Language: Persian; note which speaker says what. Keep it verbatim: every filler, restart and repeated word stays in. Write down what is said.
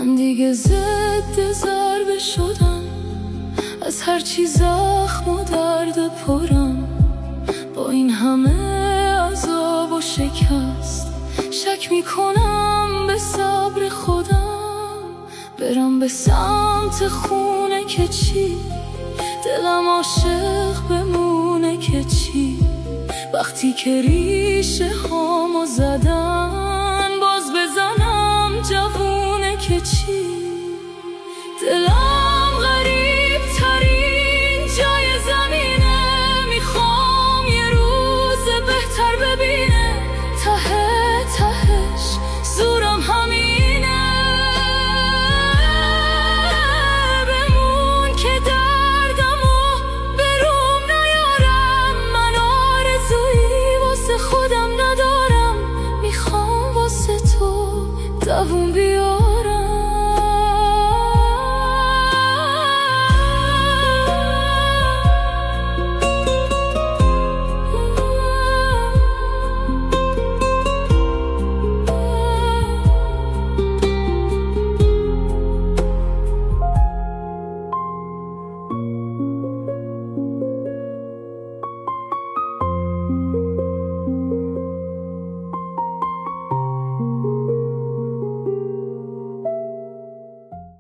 Speaker 1: من دیگه ضد ضربه شدم، از هر چی زخم و درد پرم. با این همه عذاب و شکست شک میکنم به صبر خودم. برم به سمت خونه که چی، دلم عاشق بمونه که چی. وقتی که ریشه هامو زدن باز بزنم جوونه که چی.